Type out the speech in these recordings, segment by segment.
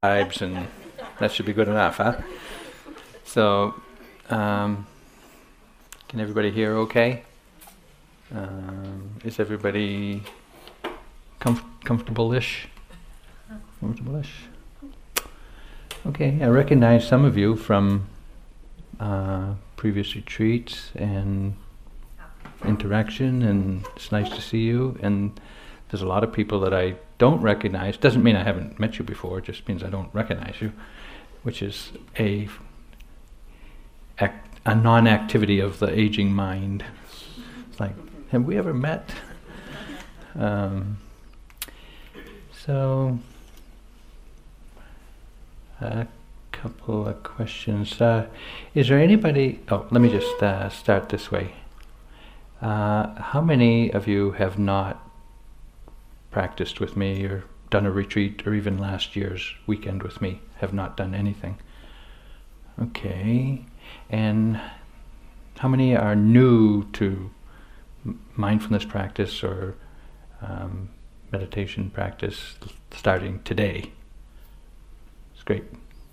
vibes, and that should be good enough, huh? So, can everybody hear okay? Is everybody comfortable-ish? Comfortable-ish? Okay, I recognize some of you from previous retreats and interaction, and it's nice to see you. And there's a lot of people that I don't recognize. Doesn't mean I haven't met you before, it just means I don't recognize you, which is a non-activity of the aging mind. It's like, have we ever met? So, a couple of questions. Is there anybody... Oh, let me just start this way. How many of you have not practiced with me or done a retreat, or even last year's weekend with me, have not done anything? Okay. And how many are new to mindfulness practice or meditation practice starting today? It's great.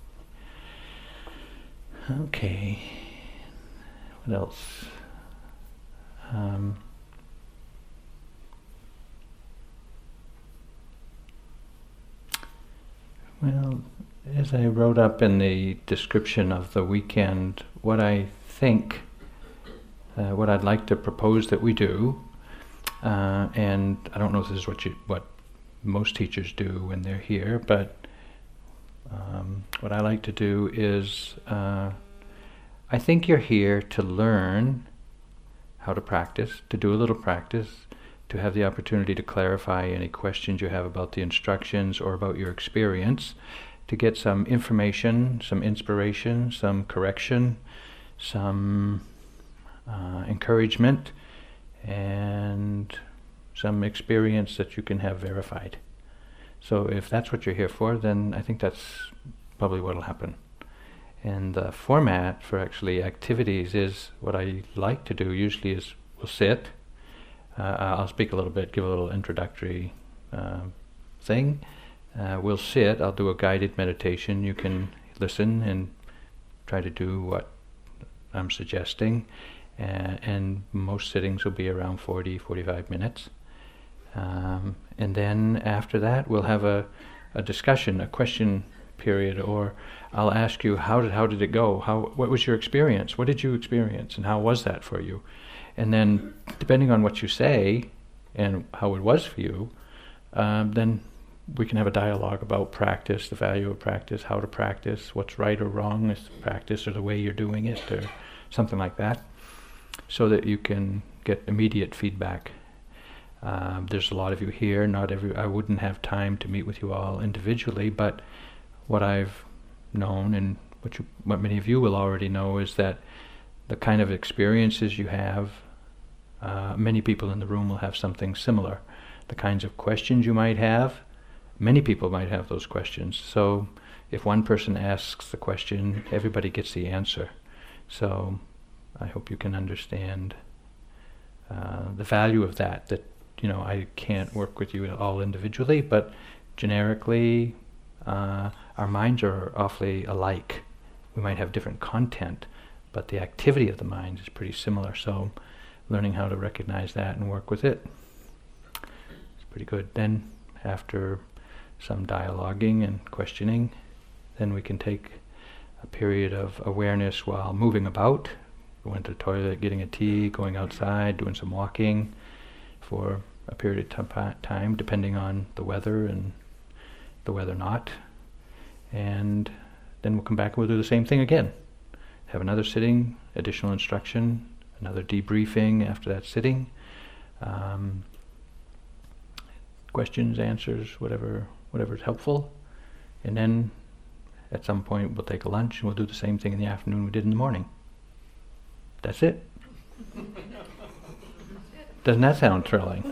Okay. What else? Well, as I wrote up in the description of the weekend, what I think, what I'd like to propose that we do, and I don't know if this is what most teachers do when they're here, but what I like to do is, I think you're here to learn how to practice, to do a little practice, to have the opportunity to clarify any questions you have about the instructions or about your experience, to get some information, some inspiration, some correction, some encouragement, and some experience that you can have verified. So if that's what you're here for, then I think that's probably what will happen. And the format for actually activities is, what I like to do usually is we'll sit. I'll speak a little bit, give a little introductory thing. We'll sit, I'll do a guided meditation. You can listen and try to do what I'm suggesting. And most sittings will be around 40-45 minutes. And then after that we'll have a discussion, a question period, or I'll ask you, how did it go? What was your experience? What did you experience, and how was that for you? And then, depending on what you say and how it was for you, then we can have a dialogue about practice, the value of practice, how to practice, what's right or wrong with practice, or the way you're doing it, or something like that, so that you can get immediate feedback. There's a lot of you here. I wouldn't have time to meet with you all individually, but what I've known, and what many of you will already know, is that the kind of experiences you have, many people in the room will have something similar. The kinds of questions you might have, many people might have those questions. So if one person asks the question, everybody gets the answer. So I hope you can understand the value of that I can't work with you all individually, but generically, our minds are awfully alike. We might have different content, but the activity of the mind is pretty similar. So learning how to recognize that and work with it is pretty good. Then after some dialoguing and questioning, then we can take a period of awareness while moving about, going to the toilet, getting a tea, going outside, doing some walking for a period of time, depending on the weather and the weather not. And then we'll come back and we'll do the same thing again. Have another sitting, additional instruction, another debriefing after that sitting. Questions, answers, whatever's helpful. And then at some point we'll take a lunch and we'll do the same thing in the afternoon we did in the morning. That's it. Doesn't that sound thrilling?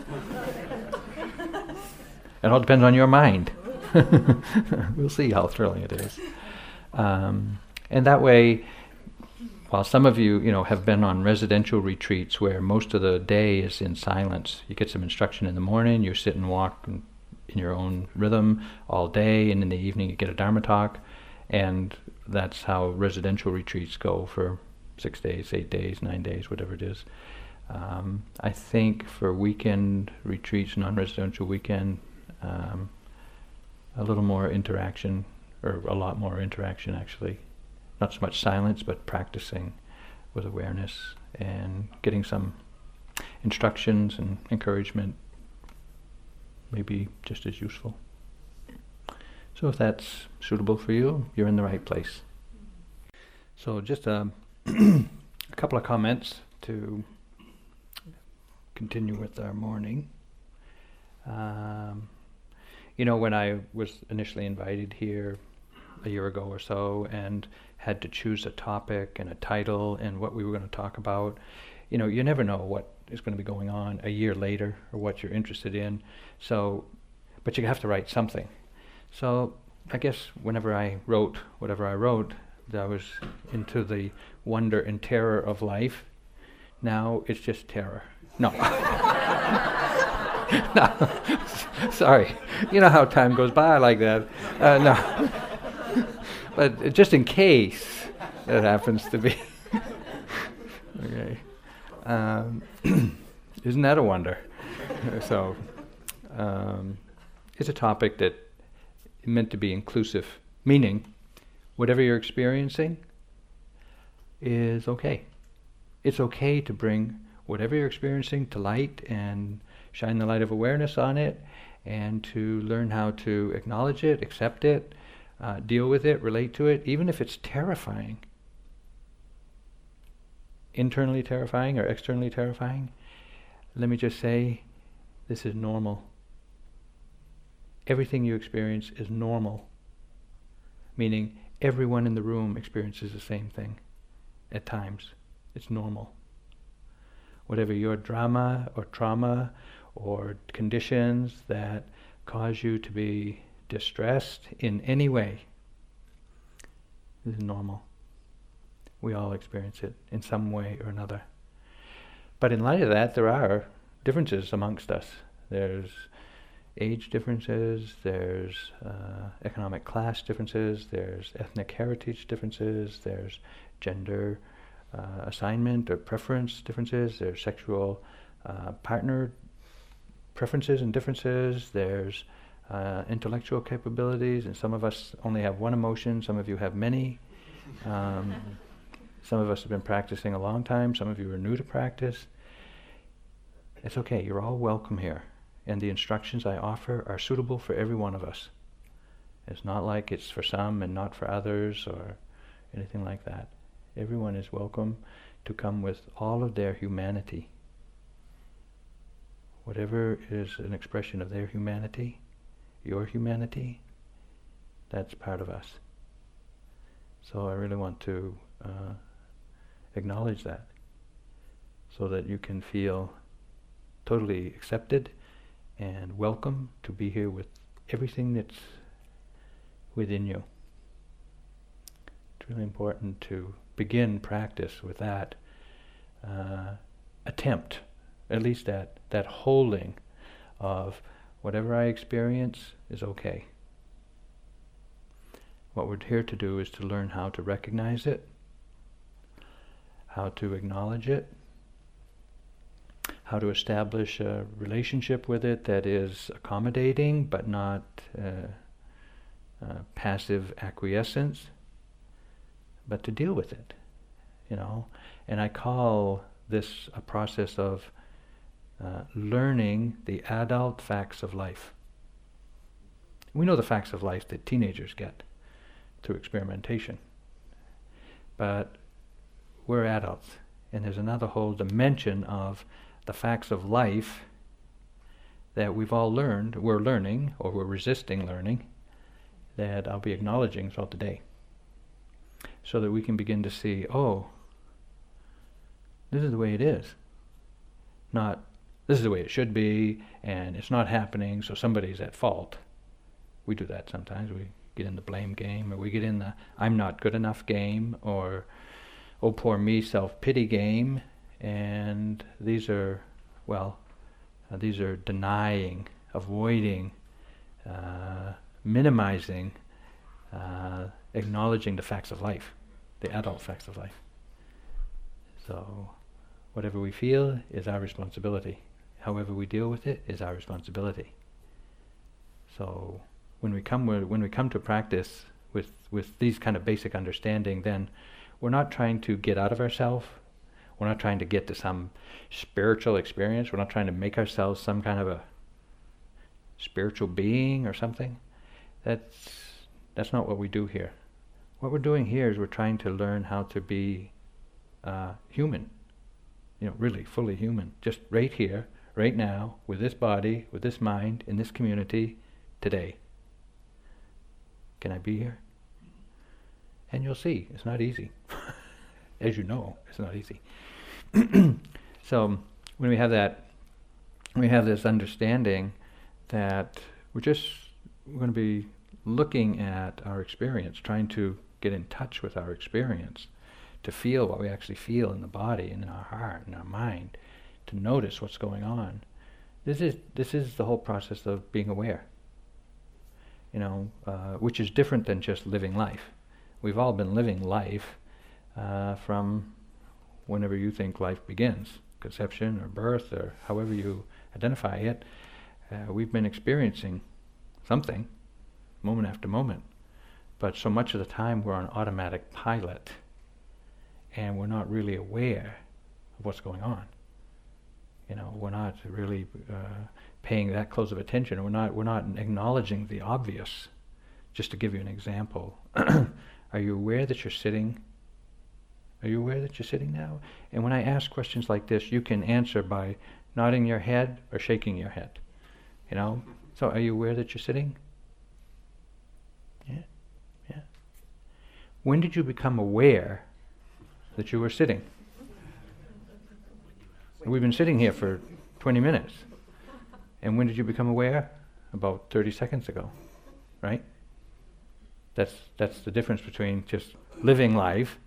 It all depends on your mind. We'll see how thrilling it is. And that way, while some of you, have been on residential retreats where most of the day is in silence, you get some instruction in the morning, you sit and walk and in your own rhythm all day, and in the evening you get a Dharma talk, and that's how residential retreats go for 6 days, 8 days, 9 days, whatever it is. I think for weekend retreats, non-residential weekend, a little more interaction, or a lot more interaction actually. Not so much silence, but practicing with awareness and getting some instructions and encouragement may be just as useful. So if that's suitable for you, you're in the right place. So just a couple of comments to continue with our morning. When I was initially invited here a year ago or so and had to choose a topic and a title and what we were going to talk about, you never know what is going to be going on a year later or what you're interested in. So, but you have to write something. So I guess whenever I wrote whatever I wrote, I was into the wonder and terror of life. Now it's just terror. No. No. Sorry. You know how time goes by like that. No. But just in case it happens to be. Okay. Isn't that a wonder? So, it's a topic that is meant to be inclusive, meaning whatever you're experiencing is okay. It's okay to bring whatever you're experiencing to light and shine the light of awareness on it, and to learn how to acknowledge it, accept it, deal with it, relate to it, even if it's terrifying. Internally terrifying or externally terrifying. Let me just say, this is normal. Everything you experience is normal. Meaning, everyone in the room experiences the same thing at times. It's normal. Whatever your drama or trauma or conditions that cause you to be distressed in any way, this is normal. We all experience it in some way or another. But in light of that, there are differences amongst us. There's age differences, there's economic class differences, there's ethnic heritage differences, there's gender assignment or preference differences, there's sexual partner preferences and differences, there's intellectual capabilities, and some of us only have one emotion, some of you have many. Some of us have been practicing a long time, some of you are new to practice. It's okay, you're all welcome here. And the instructions I offer are suitable for every one of us. It's not like it's for some and not for others or anything like that. Everyone is welcome to come with all of their humanity. Whatever is an expression of their humanity, your humanity, that's part of us. So I really want to acknowledge that, so that you can feel totally accepted and welcome to be here with everything that's within you. It's really important to begin practice with that attempt, at least that holding of whatever I experience is okay. What we're here to do is to learn how to recognize it, how to acknowledge it, how to establish a relationship with it that is accommodating but not passive acquiescence, but to deal with it, And I call this a process of learning the adult facts of life. We know the facts of life that teenagers get through experimentation, but we're adults, and there's another whole dimension of the facts of life that we've all learned, we're learning, or we're resisting learning, that I'll be acknowledging throughout the day, so that we can begin to see, oh, this is the way it is. Not, this is the way it should be, and it's not happening, so somebody's at fault. We do that sometimes. We get in the blame game, or we get in the I'm not good enough game, or oh poor me self-pity game, and these are denying, avoiding minimizing, acknowledging the facts of life, the adult facts of life. So whatever we feel is our responsibility. However we deal with it is our responsibility. So when we come to practice with these kind of basic understanding, then we're not trying to get out of ourselves. We're not trying to get to some spiritual experience. We're not trying to make ourselves some kind of a spiritual being or something. That's not what we do here. What we're doing here is we're trying to learn how to be human. Really fully human. Just right here, right now, with this body, with this mind, in this community, today. Can I be here? And you'll see, it's not easy. As you know, it's not easy. So when we have this understanding that we're going to be looking at our experience, trying to get in touch with our experience, to feel what we actually feel in the body and in our heart and our mind, to notice what's going on. This is the whole process of being aware. Which is different than just living life. We've all been living life from whenever you think life begins, conception or birth or however you identify it. We've been experiencing something, moment after moment. But so much of the time we're on automatic pilot, and we're not really aware of what's going on. We're not really paying that close of attention. We're not acknowledging the obvious. Just to give you an example, are you aware that you're sitting? Are you aware that you're sitting now? And when I ask questions like this, you can answer by nodding your head or shaking your head. So are you aware that you're sitting? Yeah. When did you become aware that you were sitting? We've been sitting here for 20 minutes. And when did you become aware? About 30 seconds ago, right? That's the difference between just living life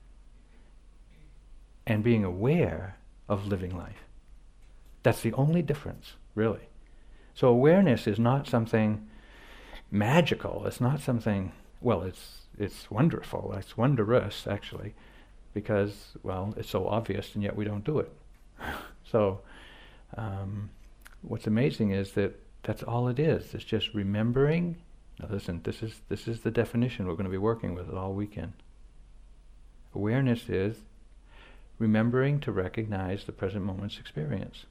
and being aware of living life. That's the only difference, really. So awareness is not something magical. It's not something, it's wonderful. It's wondrous, actually, because, it's so obvious and yet we don't do it. So what's amazing is that that's all it is. It's just remembering. Now listen, this is the definition we're going to be working with all weekend. Awareness is remembering to recognize the present moment's experience.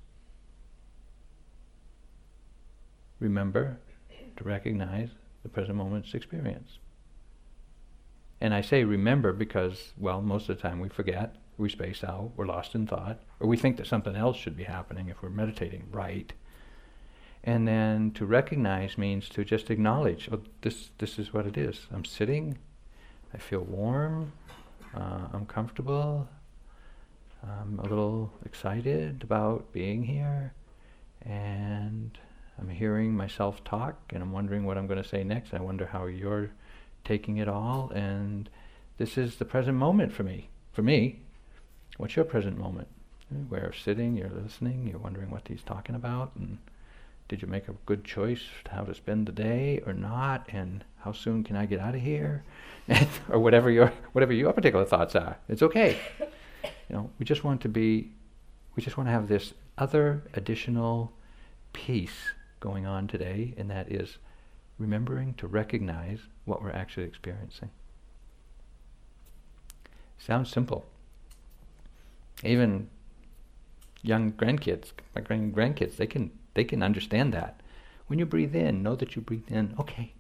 Remember to recognize the present moment's experience. And I say remember because, most of the time we forget, we space out, we're lost in thought, or we think that something else should be happening if we're meditating right. And then to recognize means to just acknowledge, this is what it is. I'm sitting, I feel warm, I'm comfortable, I'm a little excited about being here, and I'm hearing myself talk, and I'm wondering what I'm going to say next. I wonder how you're taking it all, and this is the present moment for me. For me, what's your present moment? Where sitting, you're listening, you're wondering what he's talking about, and did you make a good choice how to spend the day or not, and how soon can I get out of here, or whatever your particular thoughts are. It's okay. We just want to have this other additional piece going on today, and that is remembering to recognize what we're actually experiencing. Sounds simple. Even young grandkids, my grandkids, they can understand that. When you breathe in, know that you breathe in. Okay.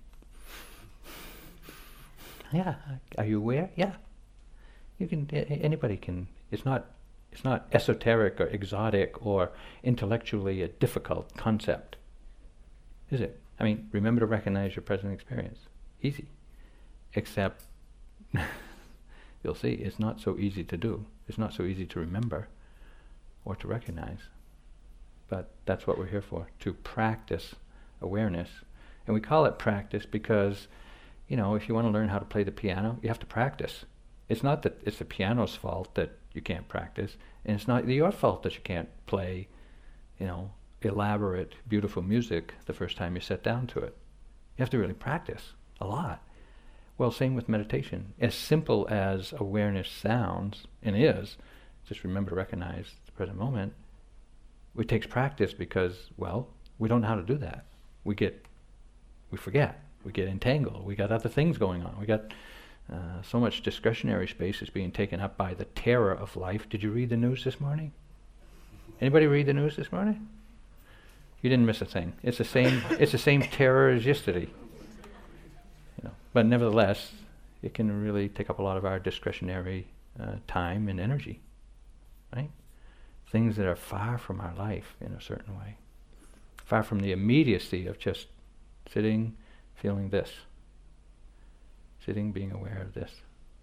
Yeah. Are you aware? Yeah. You can. Anybody can. It's not esoteric or exotic or intellectually a difficult concept, is it? I mean, remember to recognize your present experience. Easy. Except, you'll see, it's not so easy to do. It's not so easy to remember or to recognize. But that's what we're here for, to practice awareness. And we call it practice because, if you want to learn how to play the piano, you have to practice. It's not that it's the piano's fault that you can't practice, and it's not your fault that you can't play, elaborate, beautiful music the first time you sit down to it. You have to really practice a lot. Well, same with meditation. As simple as awareness sounds, and is, just remember to recognize the present moment, it takes practice because, well, we don't know how to do that. We forget. We get entangled. We got other things going on. We got so much discretionary space is being taken up by the terror of life. Did you read the news this morning? Anybody read the news this morning? You didn't miss a thing. It's the same. It's the same terror as yesterday. But nevertheless, it can really take up a lot of our discretionary time and energy, right? Things that are far from our life in a certain way, far from the immediacy of just sitting, feeling this, sitting, being aware of this.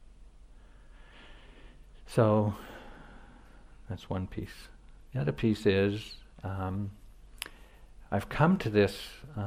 So that's one piece. The other piece is I've come to this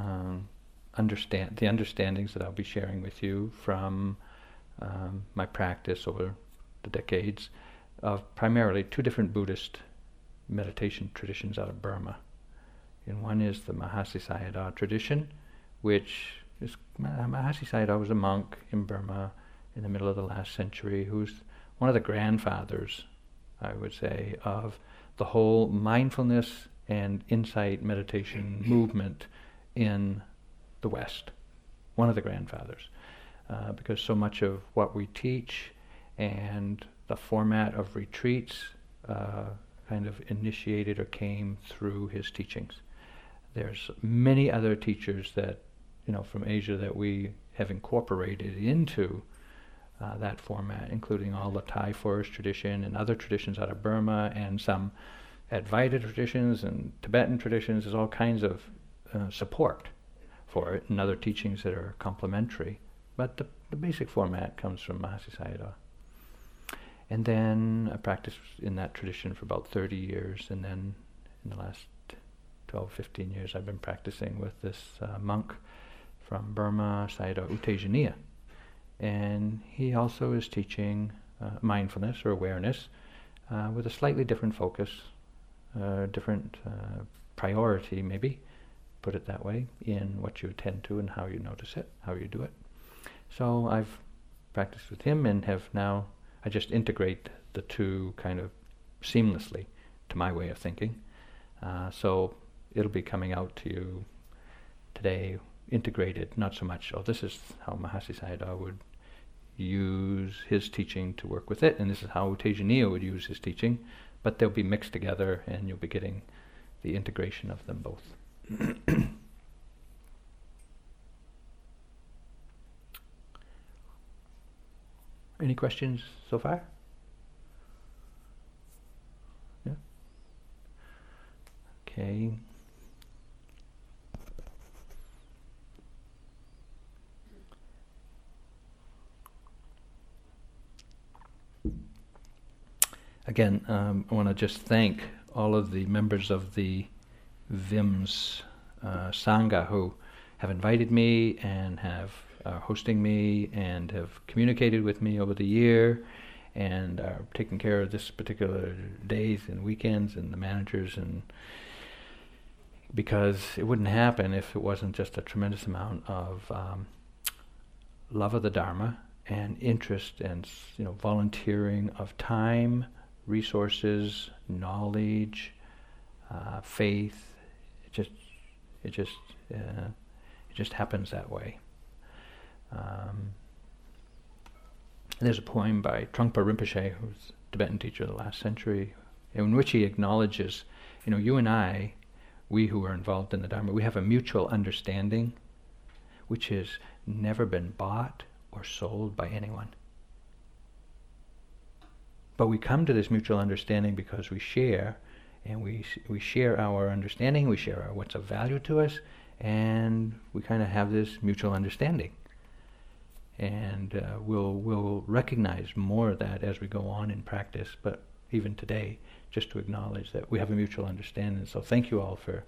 the understandings that I'll be sharing with you from my practice over the decades of primarily two different Buddhist meditation traditions out of Burma. And one is the Mahasi Sayadaw tradition, which is Mahasi Sayadaw was a monk in Burma in the middle of the last century, who's one of the grandfathers, I would say, of the whole mindfulness and insight meditation movement in the West, one of the grandfathers, because so much of what we teach and the format of retreats kind of initiated or came through his teachings. There's many other teachers that, from Asia that we have incorporated into that format, including all the Thai forest tradition and other traditions out of Burma and some Advaita traditions and Tibetan traditions. There's all kinds of support for it, and other teachings that are complementary. But the basic format comes from Mahasi Sayadaw. And then I practiced in that tradition for about 30 years, and then in the last 12, 15 years I've been practicing with this monk from Burma, Sayadaw U Tejaniya. And he also is teaching mindfulness or awareness with a slightly different focus, different priority maybe, put it that way, in what you attend to and how you notice it, how you do it. So I've practiced with him and have now, I just integrate the two kind of seamlessly to my way of thinking. So it'll be coming out to you today integrated, not so much, this is how Mahasi Sayadaw would use his teaching to work with it, and this is how U Tejaniya would use his teaching, but they'll be mixed together and you'll be getting the integration of them both. Any questions so far? Yeah? Okay. Again, I want to just thank all of the members of the VIMS Sangha who have invited me and have hosting me and have communicated with me over the year and are taking care of this particular days and weekends and the managers, and because it wouldn't happen if it wasn't just a tremendous amount of love of the Dharma and interest and volunteering of time, resources, knowledge, faith. It just happens that way. There's a poem by Trungpa Rinpoche, who's a Tibetan teacher of the last century, in which he acknowledges, you and I, we who are involved in the Dharma, we have a mutual understanding which has never been bought or sold by anyone. But we come to this mutual understanding because we share, and we share our understanding, we share what's of value to us, and we kind of have this mutual understanding. And we'll recognize more of that as we go on in practice, but even today, just to acknowledge that we have a mutual understanding. So thank you all for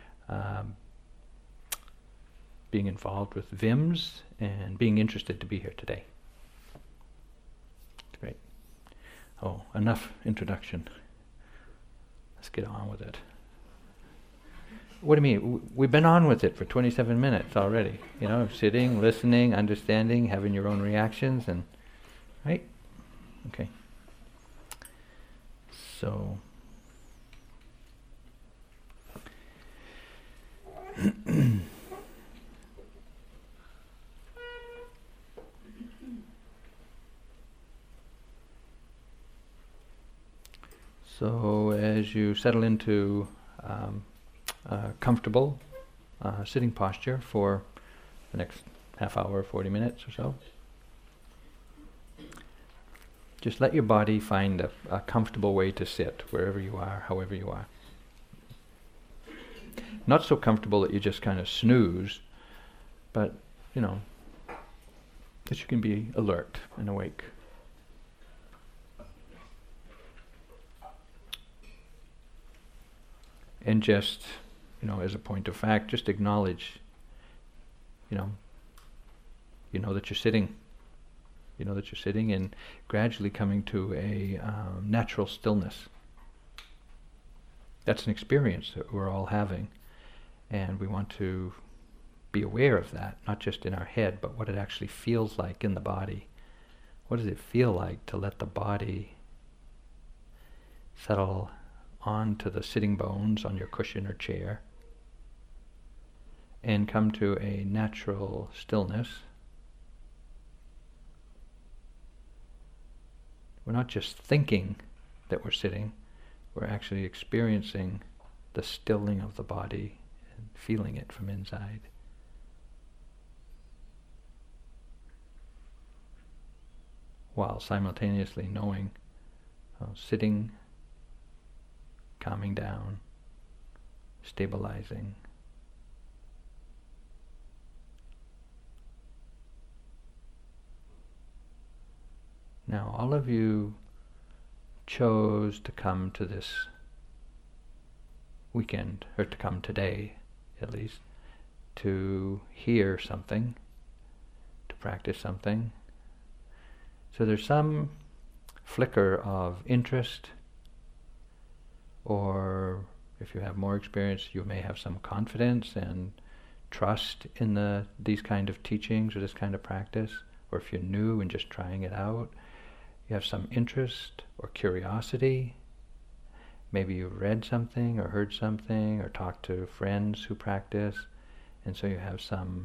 being involved with VIMS and being interested to be here today. Great. Oh, enough introduction. Let's get on with it. What do you mean? We've been on with it for 27 minutes already. Sitting, listening, understanding, having your own reactions, and right? Okay. So so as you settle into a comfortable sitting posture for the next half hour, 40 minutes or so, just let your body find a comfortable way to sit wherever you are, however you are. Not so comfortable that you just kind of snooze, but, that you can be alert and awake. And just, as a point of fact, just acknowledge, that you're sitting. You know that you're sitting and gradually coming to a natural stillness. That's an experience that we're all having. And we want to be aware of that, not just in our head, but what it actually feels like in the body. What does it feel like to let the body settle onto the sitting bones on your cushion or chair and come to a natural stillness? We're not just thinking that we're sitting, we're actually experiencing the stilling of the body and feeling it from inside. While simultaneously knowing, sitting, calming down, stabilizing. Now, all of you chose to come to this weekend, or to come today, at least, to hear something, to practice something. So there's some flicker of interest, or if you have more experience, you may have some confidence and trust in these kind of teachings or this kind of practice, or if you're new and just trying it out, you have some interest or curiosity. Maybe you read something or heard something or talked to friends who practice, and so you have some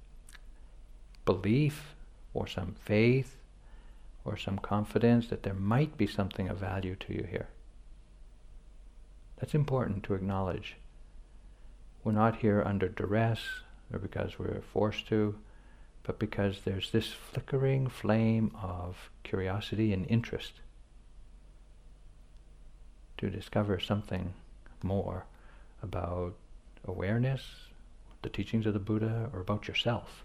belief or some faith or some confidence that there might be something of value to you here. That's important to acknowledge. We're not here under duress or because we're forced to, but because there's this flickering flame of curiosity and interest to discover something more about awareness, the teachings of the Buddha, or about yourself.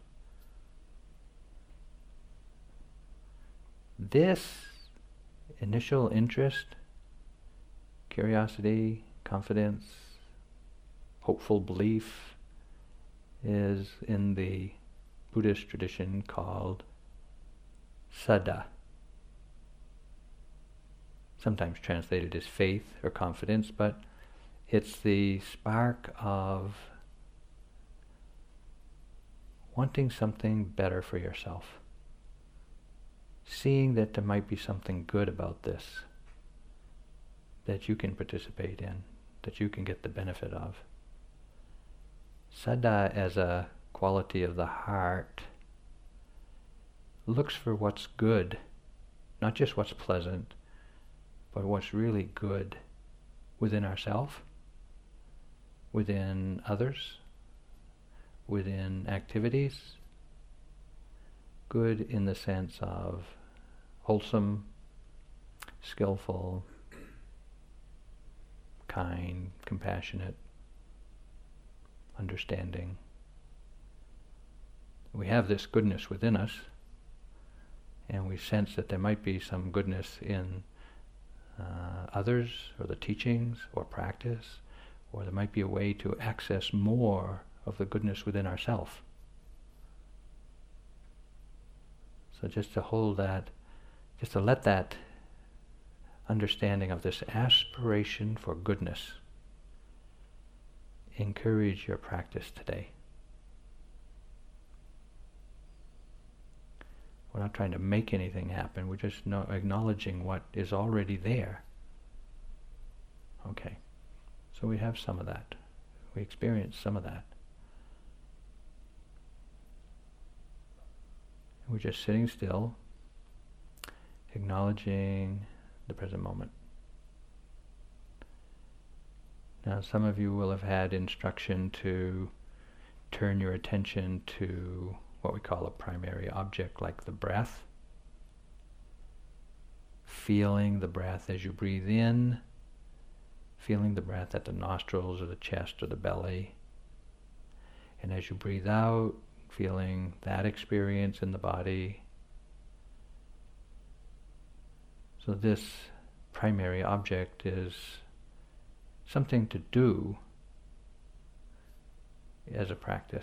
This initial interest, curiosity, confidence, hopeful belief is in the Buddhist tradition called saddha. Sometimes translated as faith or confidence, but it's the spark of wanting something better for yourself. Seeing that there might be something good about this that you can participate in, that you can get the benefit of. Saddha, as a quality of the heart, looks for what's good, not just what's pleasant, but what's really good within ourselves, within others, within activities, good in the sense of wholesome, skillful, kind, compassionate, understanding. We have this goodness within us, and we sense that there might be some goodness in others, or the teachings, or practice, or there might be a way to access more of the goodness within ourselves. So just to hold that, just to let that understanding of this aspiration for goodness encourage your practice today. We're not trying to make anything happen, we're just acknowledging what is already there. Okay, so we have some of that. We experience some of that. We're just sitting still, acknowledging the present moment. Now, some of you will have had instruction to turn your attention to what we call a primary object, like the breath. Feeling the breath as you breathe in, feeling the breath at the nostrils or the chest or the belly. And as you breathe out, feeling that experience in the body. So this primary object is something to do as a practice,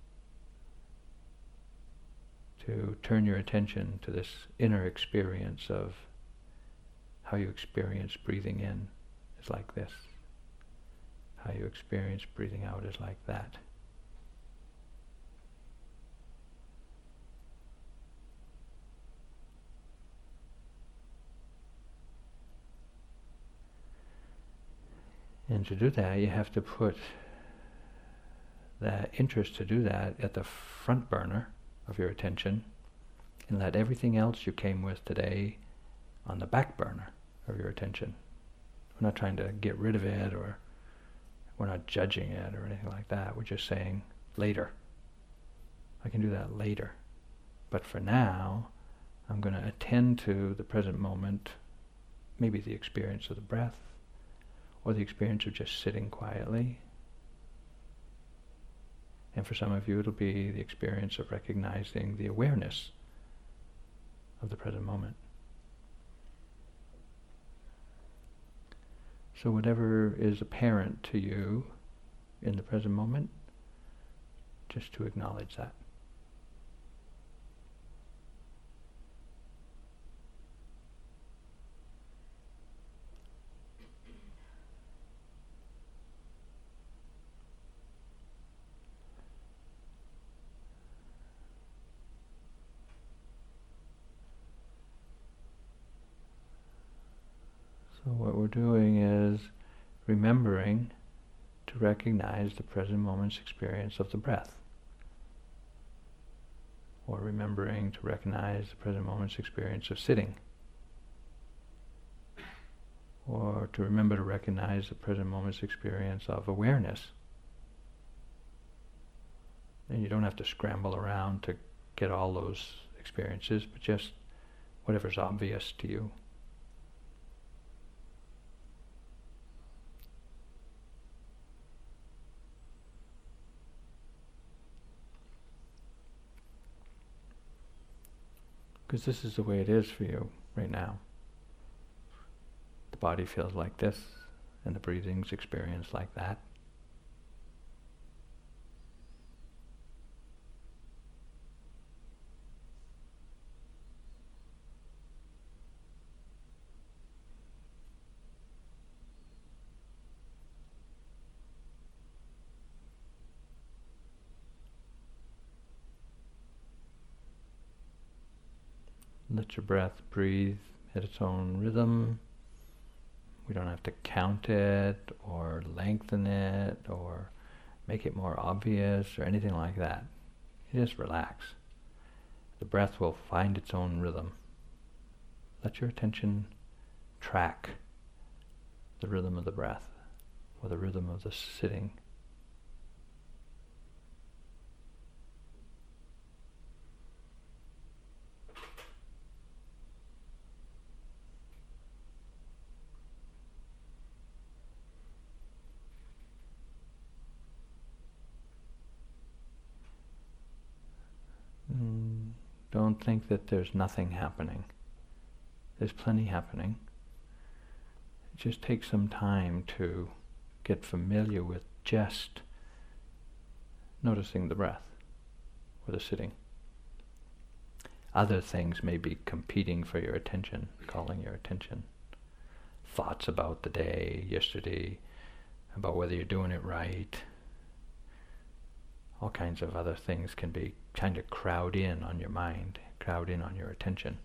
to turn your attention to this inner experience of how you experience breathing in is like this, how you experience breathing out is like that. And to do that, you have to put that interest to do that at the front burner of your attention, and let everything else you came with today on the back burner of your attention. We're not trying to get rid of it, or we're not judging it or anything like that. We're just saying, later. I can do that later. But for now, I'm going to attend to the present moment, maybe the experience of the breath, or the experience of just sitting quietly. And for some of you, it'll be the experience of recognizing the awareness of the present moment. So whatever is apparent to you in the present moment, just to acknowledge that. So what we're doing is remembering to recognize the present moment's experience of the breath, or remembering to recognize the present moment's experience of sitting, or to remember to recognize the present moment's experience of awareness. And you don't have to scramble around to get all those experiences, but just whatever's obvious to you. Because this is the way it is for you right now. The body feels like this, and the breathing's experienced like that. Let your breath breathe at its own rhythm. We don't have to count it or lengthen it or make it more obvious or anything like that. You just relax. The breath will find its own rhythm. Let your attention track the rhythm of the breath or the rhythm of the sitting. Don't think that there's nothing happening. There's plenty happening. It just takes some time to get familiar with just noticing the breath or the sitting. Other things may be competing for your attention, calling your attention. Thoughts about the day, yesterday, about whether you're doing it right, all kinds of other things can be kind of crowd in on your mind, crowd in on your attention.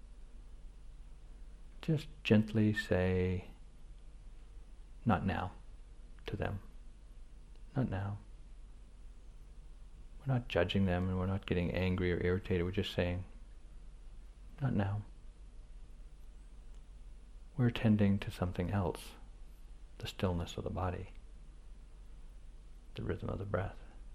Just gently say, not now, to them. Not now. We're not judging them and we're not getting angry or irritated. We're just saying, not now. We're attending to something else, the stillness of the body, the rhythm of the breath.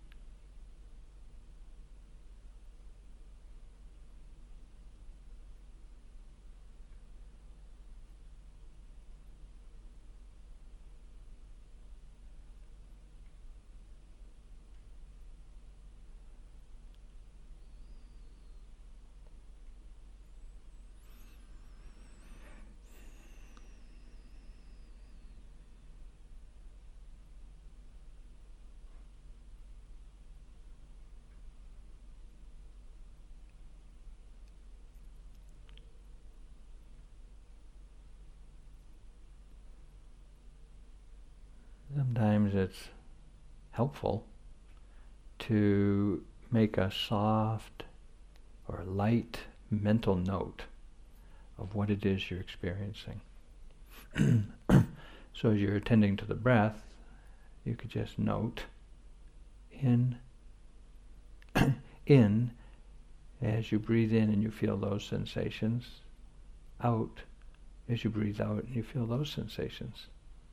Sometimes it's helpful to make a soft or light mental note of what it is you're experiencing. So as you're attending to the breath, you could just note in, in, as you breathe in and you feel those sensations, out as you breathe out and you feel those sensations.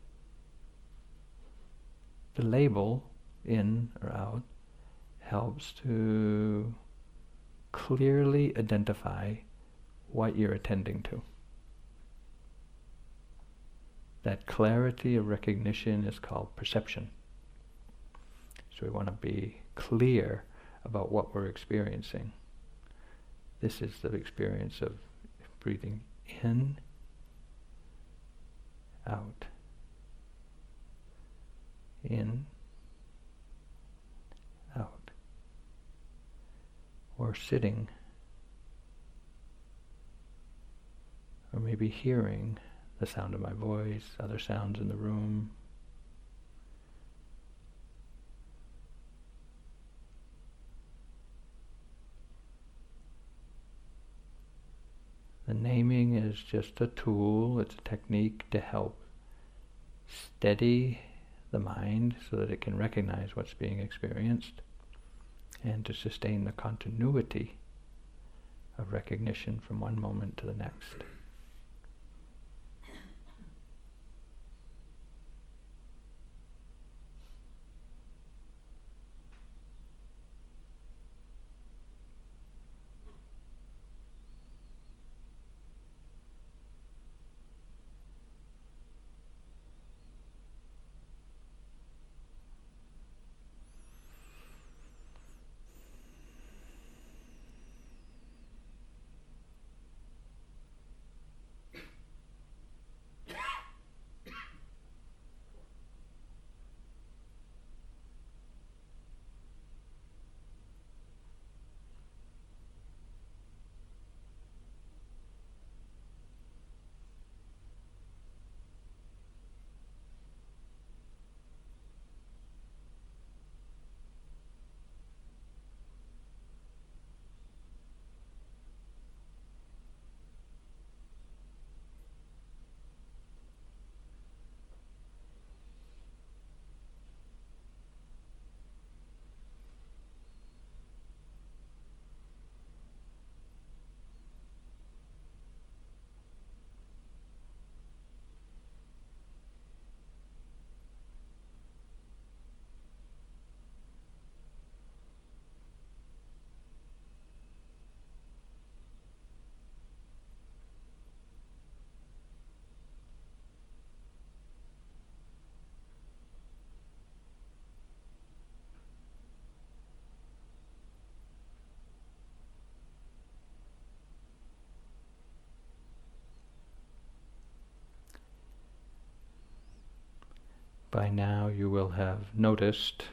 The label, in or out, helps to clearly identify what you're attending to. That clarity of recognition is called perception. So we want to be clear about what we're experiencing. This is the experience of breathing in, out. In, out, or sitting, or maybe hearing the sound of my voice, other sounds in the room. The naming is just a tool, it's a technique to help steady the mind so that it can recognize what's being experienced and to sustain the continuity of recognition from one moment to the next. By now you will have noticed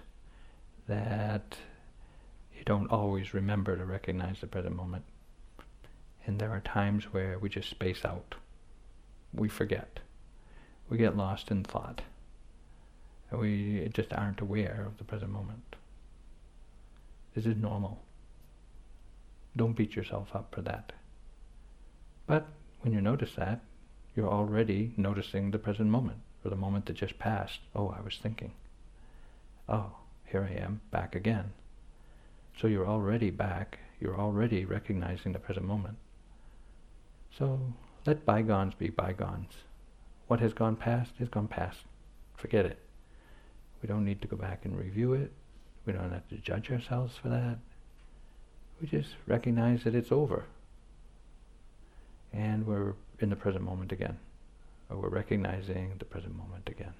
that you don't always remember to recognize the present moment. And there are times where we just space out. We forget. We get lost in thought. And we just aren't aware of the present moment. This is normal. Don't beat yourself up for that. But when you notice that, you're already noticing the present moment, or the moment that just passed. Oh, I was thinking. Oh, here I am, back again. So you're already back. You're already recognizing the present moment. So let bygones be bygones. What has gone past is gone past. Forget it. We don't need to go back and review it. We don't have to judge ourselves for that. We just recognize that it's over. And we're in the present moment again. Or we're recognizing the present moment again.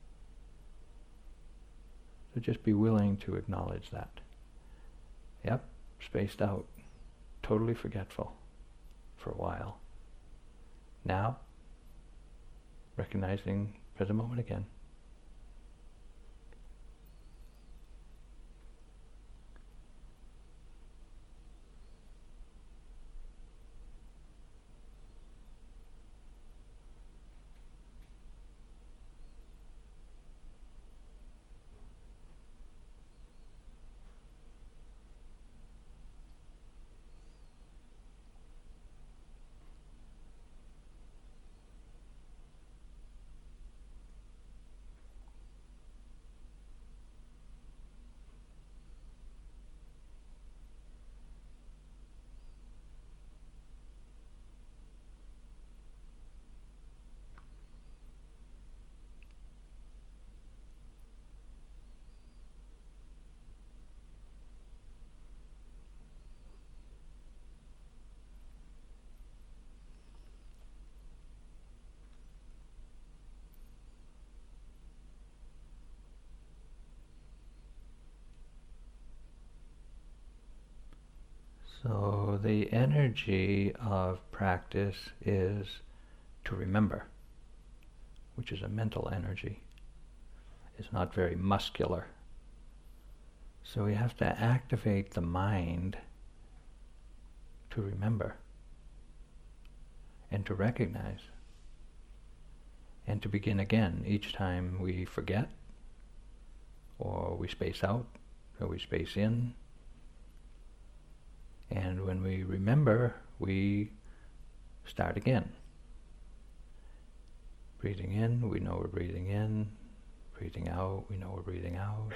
So just be willing to acknowledge that. Yep, spaced out. Totally forgetful for a while. Now, recognizing present moment again. So the energy of practice is to remember, which is a mental energy. It's not very muscular. So we have to activate the mind to remember and to recognize and to begin again each time we forget or we space out or we space in. And when we remember, we start again. Breathing in, we know we're breathing in. Breathing out, we know we're breathing out.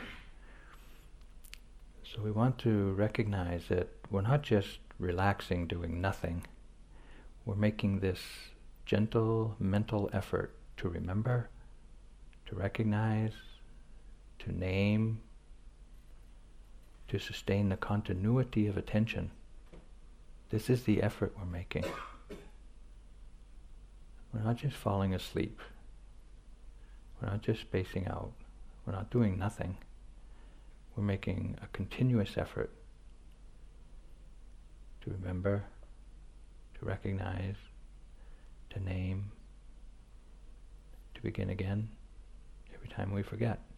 So we want to recognize that we're not just relaxing, doing nothing. We're making this gentle mental effort to remember, to recognize, to name, to sustain the continuity of attention. This is the effort we're making. We're not just falling asleep. We're not just spacing out. We're not doing nothing. We're making a continuous effort to remember, to recognize, to name, to begin again every time we forget.